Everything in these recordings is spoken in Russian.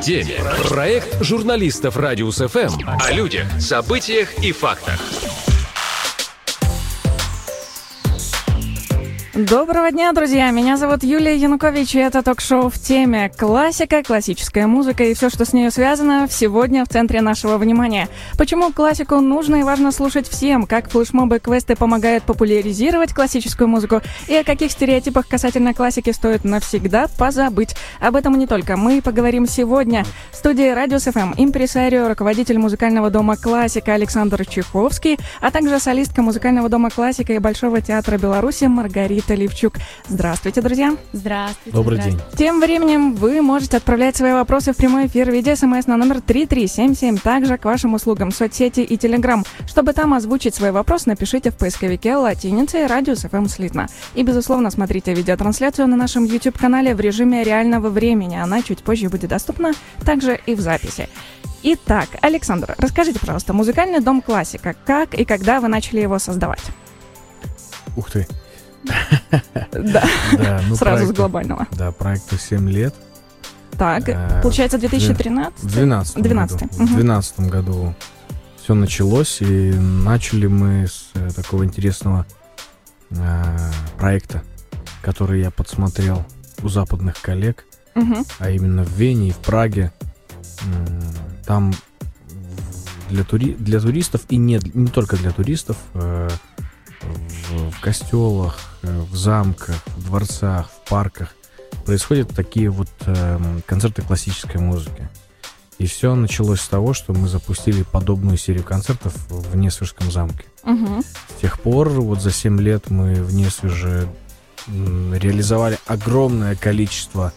теме». Проект журналистов Радиус ФМ о людях, событиях и фактах. Доброго дня, друзья! Меня зовут Юлия Янукович, и это ток-шоу «В теме». Классика, классическая музыка и все, что с ней связано, сегодня в центре нашего внимания. Почему классику нужно и важно слушать всем, как флешмобы, квесты помогают популяризировать классическую музыку, и о каких стереотипах касательно классики стоит навсегда позабыть. Об этом и не только. Мы поговорим сегодня. В студии Радиус ФМ импресарио, руководитель музыкального дома «Классика» Александр Чеховский, а также солистка музыкального дома «Классика» и Большого театра Беларуси Маргарита Левчук. Здравствуйте, друзья. Здравствуйте. Добрый день. Тем временем вы можете отправлять свои вопросы в прямой эфир в виде смс на номер 3377, также к вашим услугам соцсети и телеграм. Чтобы там озвучить свой вопрос, напишите в поисковике латиницей «Радиус ФМ» слитно. И, безусловно, смотрите видеотрансляцию на нашем YouTube-канале в режиме реального времени. Она чуть позже будет доступна также и в записи. Итак, Александр, расскажите, пожалуйста, музыкальный дом «Классика». Как и когда вы начали его создавать? Ух ты. Да, сразу с глобального. Да, проекту 7 лет. Так, получается, 2013? В 2012 году все началось, и начали мы с такого интересного проекта, который я подсмотрел у западных коллег, а именно в Вене и в Праге. Там для туристов, и не только для туристов, в костелах, в замках, в дворцах, в парках происходят такие вот концерты классической музыки. И все началось с того, что мы запустили подобную серию концертов в Несвежском замке. С тех пор, вот за 7 лет, мы в Несвеже реализовали огромное количество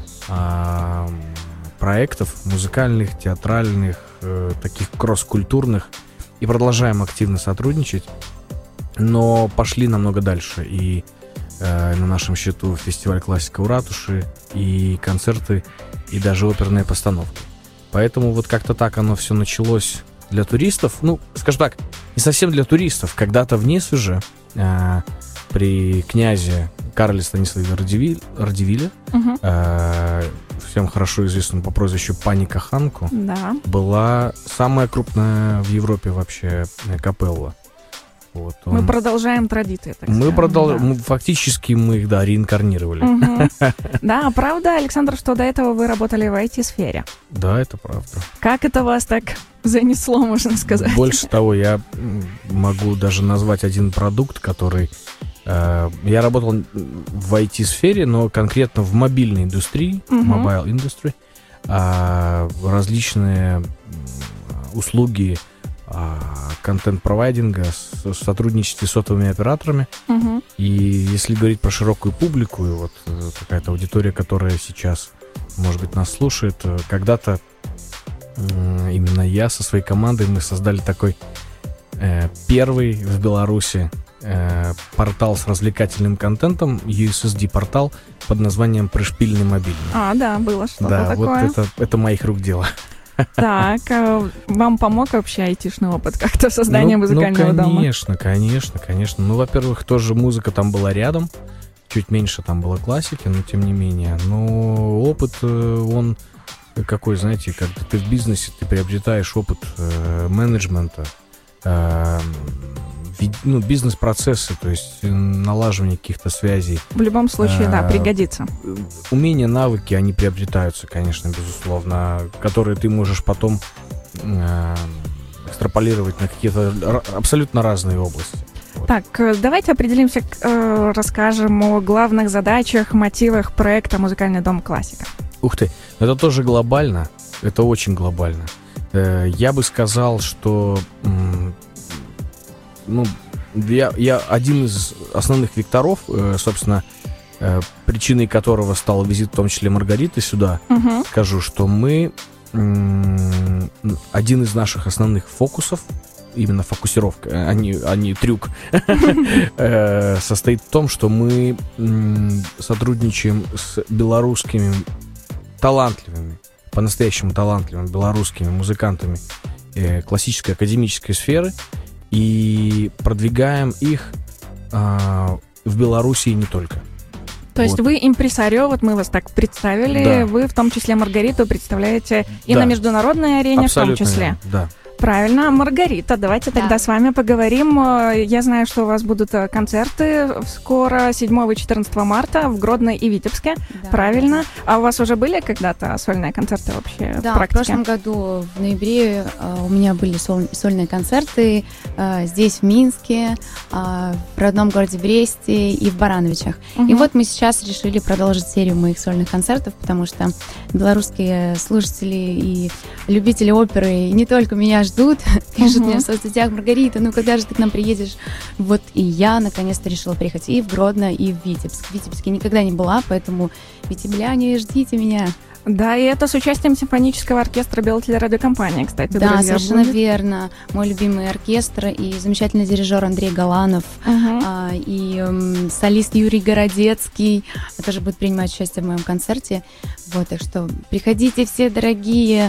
проектов музыкальных, театральных, таких кросс-культурных, и продолжаем активно сотрудничать. Но пошли намного дальше, и на нашем счету фестиваль «Классика» у ратуши, и концерты, и даже оперные постановки. Поэтому вот как-то так оно все началось для туристов. Ну, скажем так, не совсем для туристов. Когда-то в Несвеже при князе Карле Станиславе Радзивилле, всем хорошо известном по прозвищу Паника Ханку, была самая крупная в Европе вообще капелла. Вот мы продолжаем традиции, так сказать. Фактически мы их, реинкарнировали. Да, правда, Александр, что до этого вы работали в IT-сфере? Да, это правда. Как это вас так занесло, можно сказать? Больше того, я могу даже назвать один продукт, который... Я работал в IT-сфере, но конкретно в мобильной индустрии, mobile industry, различные услуги контент-провайдинга, сотрудничестве с сотовыми операторами. И если говорить про широкую публику, и вот какая-то аудитория, которая сейчас, может быть, нас слушает, когда-то именно я со своей командой, мы создали такой первый в Беларуси портал с развлекательным контентом, USSD-портал под названием «Пришпильный мобильный». Да, было что-то такое. Вот это моих рук дело. Так, вам помог вообще айтишный опыт как-то в создании музыкального дома? Конечно. Ну, во-первых, тоже музыка там была рядом, чуть меньше там было классики, но тем не менее. Но опыт, он какой, знаете, когда ты в бизнесе, ты приобретаешь опыт менеджмента, бизнес-процессы, то есть налаживание каких-то связей. В любом случае, пригодится. Умения, навыки, они приобретаются, конечно, безусловно, которые ты можешь потом экстраполировать на какие-то абсолютно разные области. Вот. Так, давайте определимся, расскажем о главных задачах, мотивах проекта «Музыкальный дом «Классика». Ух ты, это тоже глобально, это очень глобально. Я бы сказал, что... я один из основных векторов, собственно, причиной которого стал визит, в том числе Маргариты, сюда, скажу, что мы один из наших основных фокусов, именно фокусировка, а не трюк, состоит в том, что мы сотрудничаем с белорусскими талантливыми, по-настоящему талантливыми белорусскими музыкантами классической академической сферы, и продвигаем их в Беларуси и не только. То есть вы импресарио, вот мы вас так представили, Да. вы в том числе Маргариту представляете и Да. на международной арене Абсолютно в том числе. верно, да. Правильно. Маргарита, давайте Да. тогда с вами поговорим. Я знаю, что у вас будут концерты скоро, 7 и 14 марта в Гродно и Витебске. Да. Правильно. А у вас уже были когда-то сольные концерты вообще Да, в в практике? прошлом году в ноябре у меня были сольные концерты здесь, в Минске, в родном городе Бресте и в Барановичах. Мгм. И вот мы сейчас решили продолжить серию моих сольных концертов, потому что белорусские слушатели и любители оперы и не только меня ждут, пишут Мгм. мне в соцсетях: Маргарита, ну когда же ты к нам приедешь? Вот и я наконец-то решила приехать и в Гродно, и в Витебск. В Витебске никогда не была, поэтому, витебляне, ждите меня. Да, и это с участием симфонического оркестра Белтелерадиокомпании, кстати, Да, друзья, совершенно будет. верно. Мой любимый оркестр и замечательный дирижер Андрей Галанов, Мгм. и солист Юрий Городецкий тоже будет принимать участие в моем концерте. Вот, так что приходите все, дорогие.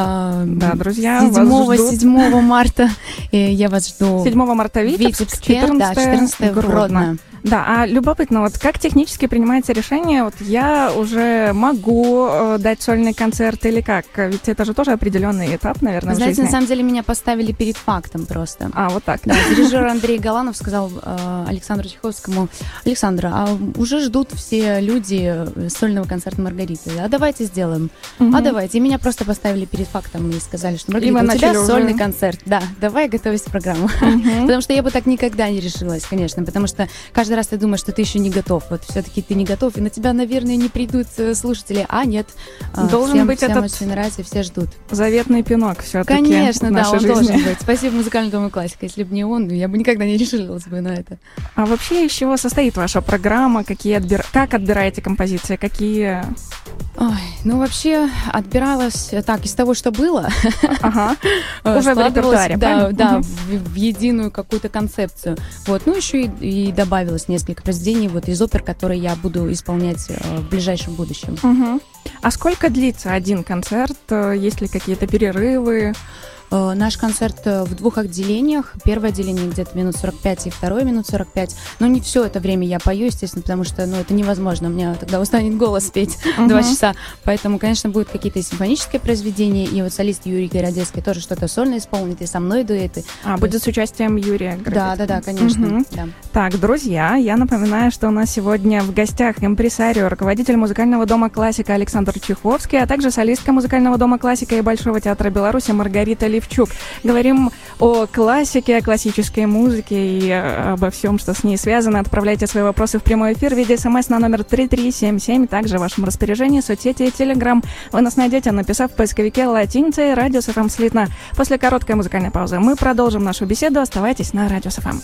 Да, друзья, вас 7, ждут. 7 марта я вас жду. 7 марта в Витебск, Витебске, 14 да, 14 в Гродно. Да, а любопытно, вот как технически принимается решение, вот я уже могу дать сольный концерт или как? Ведь это же тоже определенный этап, наверное, Вы в знаете, жизни. на самом деле меня поставили перед фактом просто. А, вот так. Да, дирижер Андрей Галанов сказал Александру Чайковскому: Александра, а уже ждут все люди сольного концерта Маргариты. А давайте сделаем. Мгм. А давайте. И меня просто поставили перед фактом и сказали, что И вы Маргарита, у тебя начали уже- сольный концерт. Да, давай готовить программу. Мгм. Потому что я бы так никогда не решилась, конечно. Потому что каждый раз ты думаешь, что ты еще не готов. Вот все-таки ты не готов, и на тебя, наверное, не придут слушатели. А нет. Должен всем, быть всем этот очень нравится, и все ждут. Заветный пинок все-таки Конечно, в да, нашей он жизни. должен быть. Спасибо музыкальному дому классика. Если бы не он, я бы никогда не решилась бы на это. А вообще из чего состоит ваша программа? Как отбираете композиции? Какие? Ой, ну вообще отбиралась так из того, что было. Ага. Уже в складывалась, репертуаре, да, правильно? да, Мгм. в единую какую-то концепцию. Вот, ну еще и добавилось несколько произведений вот из опер, которые я буду исполнять в ближайшем будущем. Мгм. А сколько длится один концерт? Есть ли какие-то перерывы? Наш концерт в 2 отделениях. Первое отделение где-то минут 45, и второе минут 45. Но не все это время я пою, естественно, потому что это невозможно. У меня тогда устанет голос петь 2 часа. Поэтому, конечно, будут какие-то симфонические произведения. И вот солист Юрий Городецкий тоже что-то сольно исполнит, и со мной дуэты. Будет с участием Юрия Городецкого. Да, конечно. Мгм. Да. Так, друзья, я напоминаю, что у нас сегодня в гостях импресарио, руководитель музыкального дома «Классика» Александр Чайковский, а также солистка музыкального дома «Классика» и Большого театра Беларуси Маргарита Левчук. Говорим о классике, о классической музыке и обо всем, что с ней связано. Отправляйте свои вопросы в прямой эфир в виде смс на номер 3377. Также в вашем распоряжении соцсети и Телеграм. Вы нас найдете, написав в поисковике латиницей «Радио СФМ слитно». После короткой музыкальной паузы мы продолжим нашу беседу. Оставайтесь на Радио СФМ.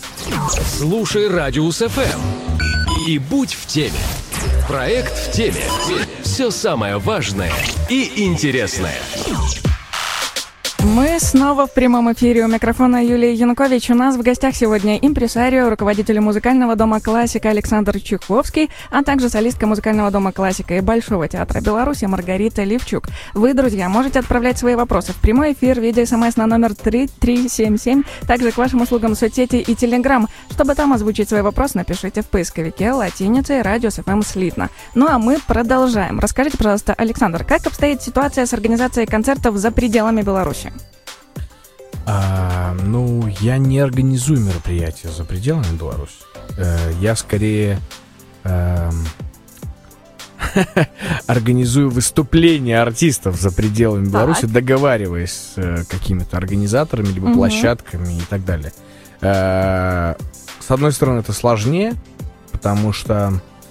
Слушай Радиус ФМ и будь в теме. Проект в теме. Все самое важное и интересное. Мы снова в прямом эфире. У микрофона Юлия Янукович. У нас в гостях сегодня импресарио, руководитель музыкального дома «Классика» Александр Чайковский, а также солистка музыкального дома «Классика» и Большого театра Беларуси Маргарита Левчук. Вы, друзья, можете отправлять свои вопросы в прямой эфир в виде смс на номер 3377, также к вашим услугам соцсети и Телеграм. Чтобы там озвучить свой вопрос, напишите в поисковике латиницей «Радио СФМ слитно». Ну а мы продолжаем. Расскажите, пожалуйста, Александр, как обстоит ситуация с организацией концертов за пределами Беларуси? Я не организую мероприятия за пределами Беларуси. Я скорее организую выступления артистов за пределами Беларуси, договариваясь с какими-то организаторами, либо площадками и так далее. С одной стороны, это сложнее, потому что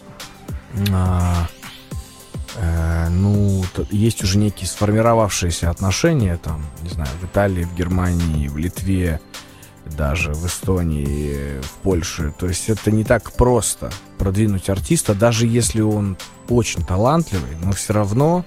есть уже некие сформировавшиеся отношения, там, не знаю, в Италии, в Германии, в Литве, даже в Эстонии, в Польше. То есть это не так просто продвинуть артиста, даже если он очень талантливый, но все равно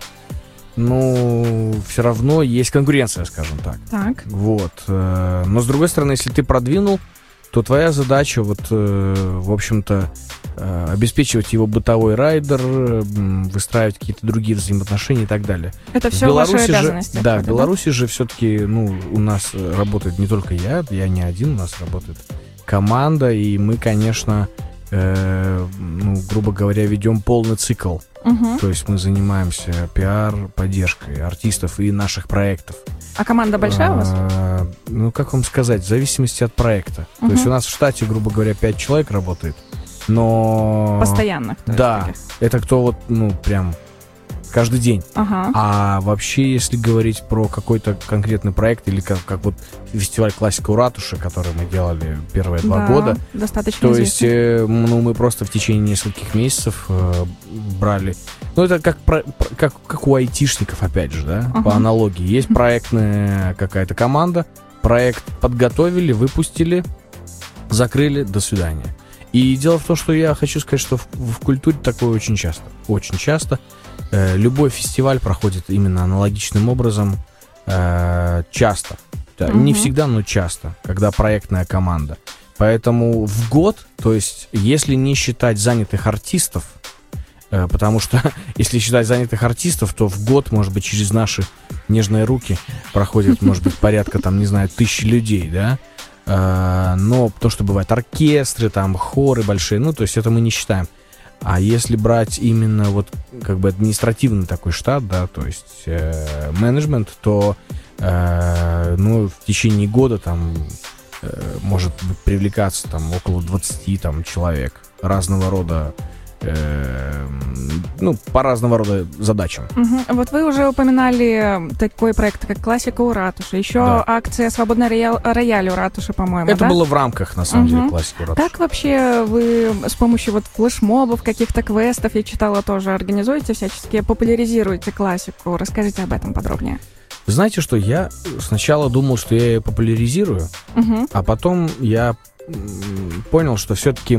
есть конкуренция, скажем так. Так. Вот. Но с другой стороны, если ты продвинул, то твоя задача, в общем-то, обеспечивать его бытовой райдер, выстраивать какие-то другие взаимоотношения и так далее. Это все ваши обязанности. Да, в Беларуси же все-таки, у нас работает не только я не один, у нас работает команда, и мы, конечно, грубо говоря, ведем полный цикл. То есть мы занимаемся пиар-поддержкой артистов и наших проектов. А команда большая у вас? Как вам сказать, в зависимости от проекта. То есть у нас в штате, грубо говоря, 5 человек работает, но... Постоянных? Да, это кто прям каждый день. А вообще, если говорить про какой-то конкретный проект, или как вот фестиваль «Классика у ратуши», который мы делали первые 2 года, достаточно то есть мы просто в течение нескольких месяцев брали... это как у айтишников, опять же, да, по аналогии. Есть проектная какая-то команда, проект подготовили, выпустили, закрыли, до свидания. И дело в том, что я хочу сказать, что в культуре такое очень часто. Очень часто. Любой фестиваль проходит именно аналогичным образом. Часто. Да, не всегда, но часто, когда проектная команда. Поэтому в год, то есть если не считать занятых артистов, потому что если считать занятых артистов, то в год, может быть, через наши нежные руки проходит, может быть, порядка, 1000 людей, да? Но то, что бывают оркестры, хоры большие, то есть это мы не считаем. А если брать именно административный такой штат, да, то есть менеджмент, то в течение года может привлекаться около 20 человек разного рода, по разного рода задачам. Вот вы уже упоминали такой проект, как «Классика у ратуши». Еще акция «Свободный рояль у ратуши», по-моему, это было в рамках, на самом деле, «Классики у ратуши». Как вообще вы с помощью флешмобов, каких-то квестов, я читала, тоже организуете, всячески популяризируете классику? Расскажите об этом подробнее. Вы знаете, что я сначала думал, что я ее популяризирую, а потом я понял, что все-таки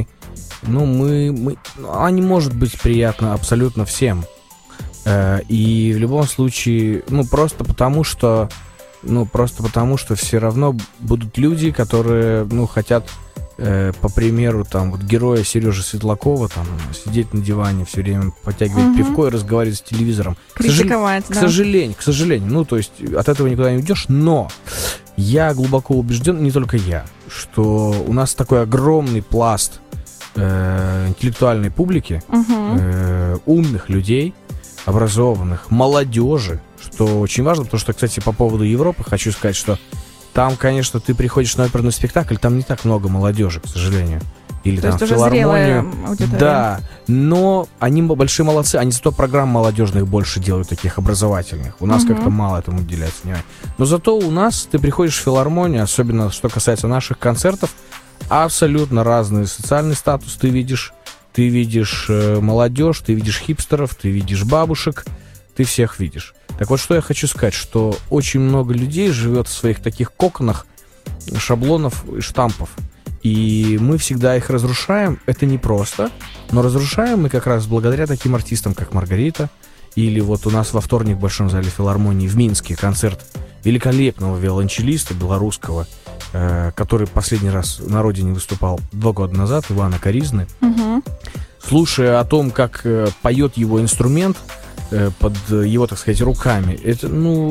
она не может быть приятна абсолютно всем. И в любом случае, просто потому что все равно будут люди, которые, хотят, по примеру, героя Сережи Светлакова, сидеть на диване все время, подтягивать пивко и разговаривать с телевизором. Критиковать, к сожалению, то есть от этого никуда не уйдешь, но я глубоко убежден, не только я, что у нас такой огромный пласт интеллектуальной публики, умных людей, образованных, молодежи, что очень важно, потому что, кстати, по поводу Европы хочу сказать, что там, конечно, ты приходишь на оперный спектакль, там не так много молодежи, к сожалению. Или то в филармонию. Да, но они большие молодцы, они зато программ молодежных больше делают, таких образовательных. У нас как-то мало этому уделяется внимания. Но зато у нас ты приходишь в филармонию, особенно что касается наших концертов, абсолютно разный социальный статус ты видишь. Ты видишь молодежь, ты видишь хипстеров, ты видишь бабушек, ты всех видишь. Так вот, что я хочу сказать, что очень много людей живет в своих таких коконах, шаблонов и штампов. И мы всегда их разрушаем. Это непросто, но разрушаем мы как раз благодаря таким артистам, как Маргарита. Или вот у нас во вторник в Большом зале филармонии в Минске концерт великолепного виолончелиста белорусского, который последний раз на родине выступал 2 года назад, Ивана Коризны. Слушая о том, как поет его инструмент под его, так сказать, руками, это,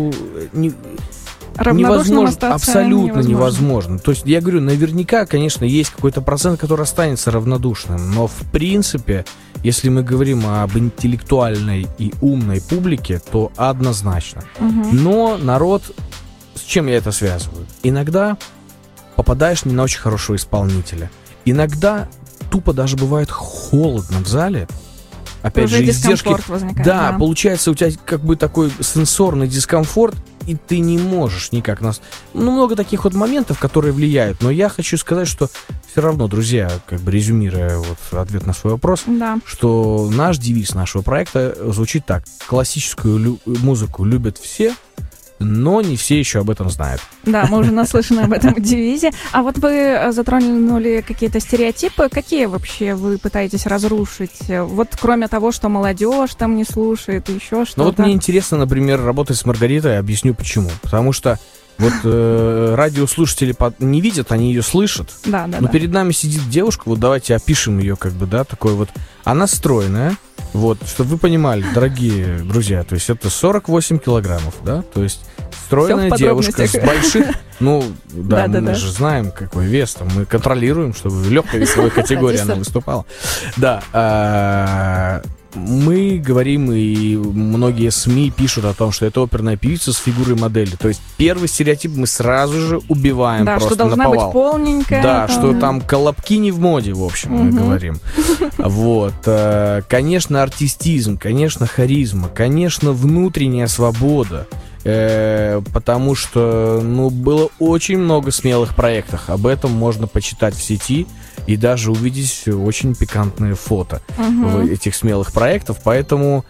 невозможно, абсолютно невозможно. То есть, я говорю, наверняка, конечно, есть какой-то процент, который останется равнодушным, но в принципе, если мы говорим об интеллектуальной и умной публике, то однозначно. Но народ, с чем я это связываю? Иногда попадаешь не на очень хорошего исполнителя. Иногда тупо даже бывает холодно в зале. Опять уже же, издержки. Возникает, да, получается у тебя как бы такой сенсорный дискомфорт, и ты не можешь никак нас... много таких вот моментов, которые влияют. Но я хочу сказать, что все равно, друзья, как бы резюмируя ответ на свой вопрос, что наш девиз нашего проекта звучит так. Классическую музыку любят все, но не все еще об этом знают. Да, мы уже наслышаны об этом девизе. А вот вы затронули какие-то стереотипы. Какие вообще вы пытаетесь разрушить? Вот кроме того, что молодежь там не слушает, еще что-то. Вот мне интересно, например, работать с Маргаритой, объясню почему. Потому что радиослушатели не видят, они ее слышат. Да. Но перед нами сидит девушка, давайте опишем ее, такой она стройная, чтобы вы понимали, дорогие друзья, то есть это 48 килограммов, да, то есть стройная девушка с большим... Ну, да, Да. мы же знаем, какой вес там. Мы контролируем, чтобы в легкой весовой категории она выступала. Да, мы говорим, и многие СМИ пишут о том, что это оперная певица с фигурой модели. То есть первый стереотип мы сразу же убиваем Да, просто что должна наповал. быть полненькая. Да, там. что там колобки не в моде, в общем, мы говорим. Вот. Конечно, артистизм, конечно, харизма, конечно, внутренняя свобода. Потому что, было очень много смелых проектов. Об этом можно почитать в сети и даже увидеть очень пикантные фото этих смелых проектов. Поэтому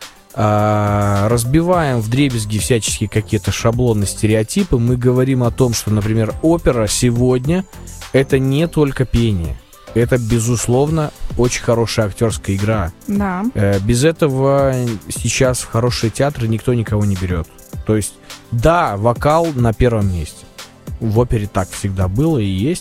разбиваем вдребезги всяческие какие-то шаблоны, стереотипы. Мы говорим о том, что, например, опера сегодня — это не только пение. Это, безусловно, очень хорошая актерская игра. Да. Без этого сейчас в хорошие театры никто никого не берет. То есть, да, вокал на первом месте. В опере так всегда было и есть.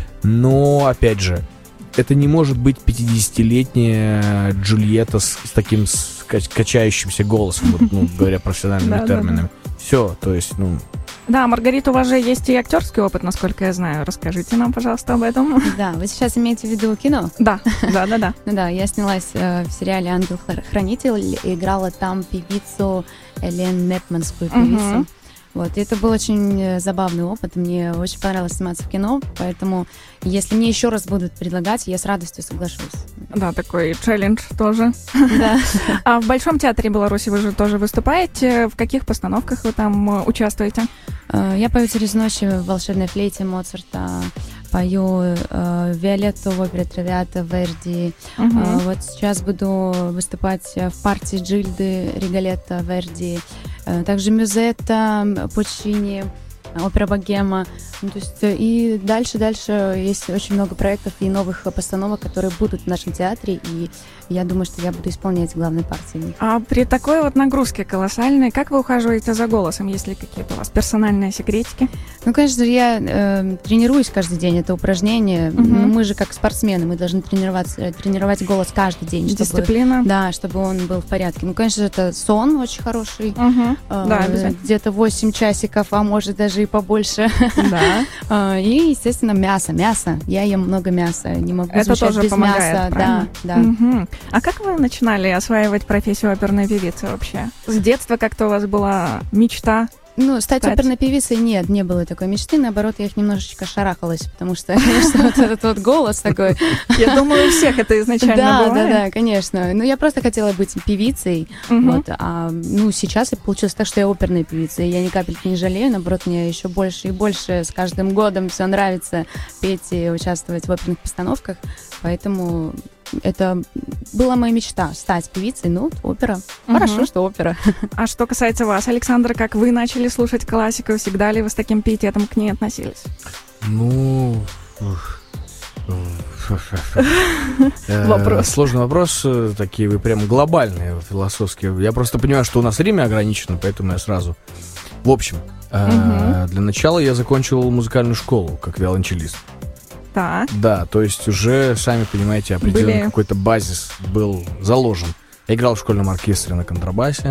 Но, опять же, это не может быть 50-летняя Джульетта с таким качающимся голосом, говоря профессиональными терминами. Все, то есть, Да, Маргарита, у вас же есть и актерский опыт, насколько я знаю. Расскажите нам, пожалуйста, об этом. Да, вы сейчас имеете в виду кино? Да. Ну да, я снялась в сериале «Ангел-хранитель», играла там певицу Элен Непманскую певицу. Вот, и это был очень забавный опыт, мне очень понравилось сниматься в кино, поэтому если мне еще раз будут предлагать, я с радостью соглашусь. Да, такой челлендж тоже. Да. А в Большом театре Беларуси вы же тоже выступаете. В каких постановках вы там участвуете? Я пою «Через ночь» в «Волшебной флейте» Моцарта, пою Виолетту в опере «Травиата» Верди. Вот сейчас буду выступать в партии Джильды Риголетто Верди. Также Мюзетта, Пуччини, опера «Богема». То есть и дальше есть очень много проектов и новых постановок, которые будут в нашем театре, и я думаю, что я буду исполнять главные партии. А при такой вот нагрузке колоссальной, как вы ухаживаете за голосом? Есть ли какие-то у вас персональные секретики? Ну, конечно же, я тренируюсь каждый день, это упражнение. Но мы же как спортсмены, мы должны тренировать голос каждый день. Дисциплина? Да, чтобы он был в порядке. Ну, конечно же, это сон очень хороший. Да, обязательно. Где-то 8 часиков, а может даже и побольше. Да. И, естественно, мясо. Я ем много мяса, не могу это звучать тоже без помогает, мяса. Да. А как вы начинали осваивать профессию оперной певицы вообще? С детства как-то у вас была мечта? Ну, стать оперной певицей нет, не было такой мечты. Наоборот, я их немножечко шарахалась, потому что, конечно, вот этот вот голос такой. Я думаю, у всех это изначально бывает. Да, конечно. Ну, я просто хотела быть певицей. Вот, сейчас и получилось так, что я оперная певица. И я ни капельки не жалею. Наоборот, мне еще больше и больше с каждым годом все нравится петь и участвовать в оперных постановках. Поэтому это была моя мечта — стать певицей. Ну, опера. Хорошо, что опера. А что касается вас, Александр, как вы начали слушать классику? Всегда ли вы с таким пиететом к ней относились? Вопрос. Сложный вопрос. Такие вы прям глобальные, философские. Я просто понимаю, что у нас время ограничено, поэтому я сразу... В общем, для начала я закончил музыкальную школу как виолончелист. Так. Да, то есть уже, сами понимаете, определенный какой-то базис был заложен. Я играл в школьном оркестре на контрабасе.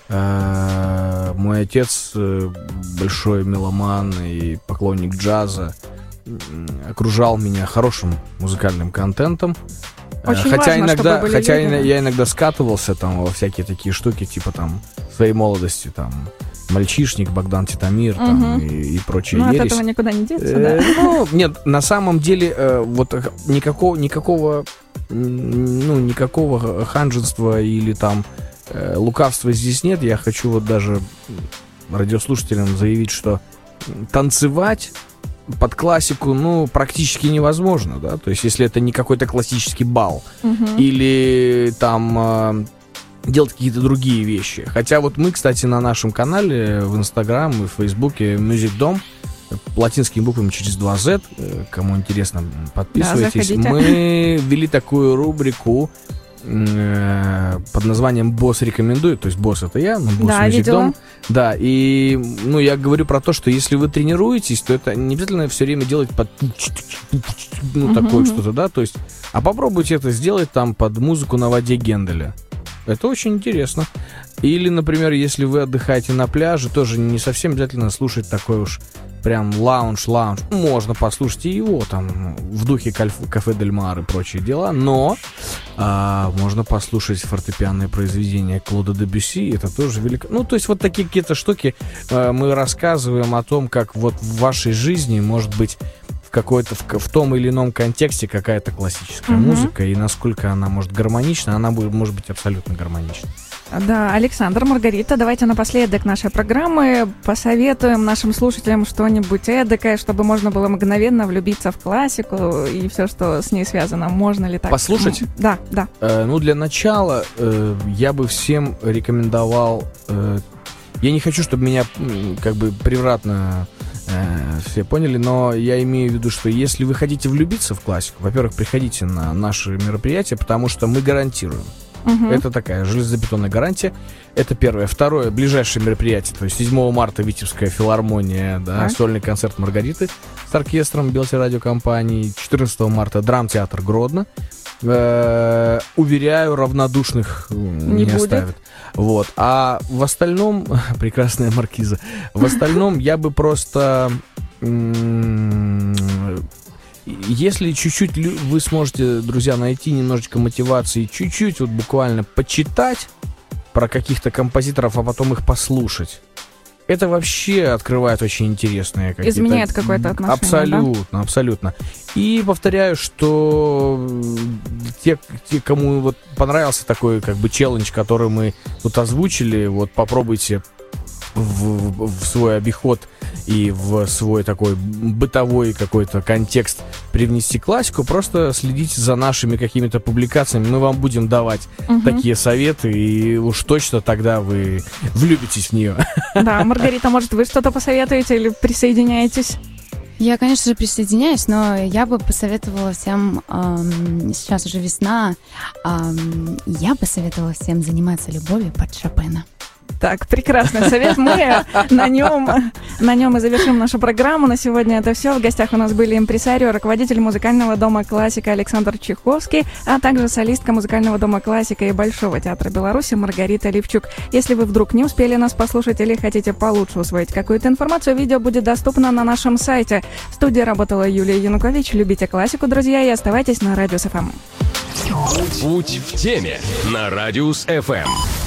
Мой отец большой меломан и поклонник джаза. Окружал меня хорошим музыкальным контентом. Очень хотя важно, иногда, чтобы были люди. я иногда скатывался там во всякие такие штуки, типа там своей молодости, там «Мальчишник», Богдан Титамир там, и прочие ересь. От этого никуда не деться, да? Нет, на самом деле вот никакого ханжества или там лукавства здесь нет. Я хочу вот даже радиослушателям заявить, что танцевать под классику, практически невозможно, да, то есть если это не какой-то классический бал или там делать какие-то другие вещи. Хотя вот мы, кстати, на нашем канале в Инстаграм и в Фейсбуке Music Dom латинскими буквами через 2Z, кому интересно, подписывайтесь. Да, мы ввели такую рубрику под названием «Босс рекомендует», то есть босс — это я, босс Music Dom. Да, и я говорю про то, что если вы тренируетесь, то это не обязательно все время делать под такое что-то, да, то есть, а попробуйте это сделать там под музыку на воде Генделя. Это очень интересно. Или, например, если вы отдыхаете на пляже, тоже не совсем обязательно слушать такой уж прям лаунж. Можно послушать и его там в духе кафе Дель Мар и прочие дела, но можно послушать фортепианное произведение Клода Дебюсси, это тоже велико. Ну, то есть вот такие какие-то штуки мы рассказываем о том, как вот в вашей жизни может быть в том или ином контексте какая-то классическая музыка, и насколько она может гармонична, она может быть абсолютно гармонична. Да, Александр, Маргарита, давайте напоследок нашей программы посоветуем нашим слушателям что-нибудь эдакое, чтобы можно было мгновенно влюбиться в классику и все, что с ней связано. Можно ли так? Послушать? Да. Для начала я бы всем рекомендовал... Я не хочу, чтобы меня как бы превратно все поняли, но я имею в виду, что если вы хотите влюбиться в классику, во-первых, приходите на наши мероприятия, потому что мы гарантируем. Это такая железобетонная гарантия. Это первое. Второе, ближайшее мероприятие, то есть 7 марта Витебская филармония, да, сольный концерт Маргариты с оркестром Белтерадиокомпании. 14 марта драмтеатр Гродно. Уверяю, равнодушных не оставят. Вот. А в остальном, прекрасная маркиза, в остальном я бы просто... Если чуть-чуть вы сможете, друзья, найти немножечко мотивации, чуть-чуть вот буквально почитать про каких-то композиторов, а потом их послушать, это вообще открывает очень интересные какие-то... Изменяет какое-то отношение, абсолютно, да? Абсолютно. И повторяю, что те, кому вот понравился такой как бы челлендж, который мы тут озвучили, вот попробуйте в свой обиход и в свой такой бытовой какой-то контекст привнести классику, просто следите за нашими какими-то публикациями, мы вам будем давать такие советы, и уж точно тогда вы влюбитесь в нее. Да, Маргарита, может, вы что-то посоветуете или присоединяетесь? Я, конечно же, присоединяюсь, но я бы посоветовала всем, сейчас уже весна, я бы посоветовала всем заниматься любовью под Шопена. Так, прекрасный совет. Мы на нем и завершим нашу программу. На сегодня это все. В гостях у нас были импресарио, руководитель музыкального дома «Классика» Александр Чайковский, а также солистка музыкального дома «Классика» и Большого театра Беларуси Маргарита Левчук. Если вы вдруг не успели нас послушать или хотите получше усвоить какую-то информацию, видео будет доступно на нашем сайте. В студии работала Юлия Янукович. Любите классику, друзья, и оставайтесь на Радиус ФМ. Будь в теме на Радиус ФМ.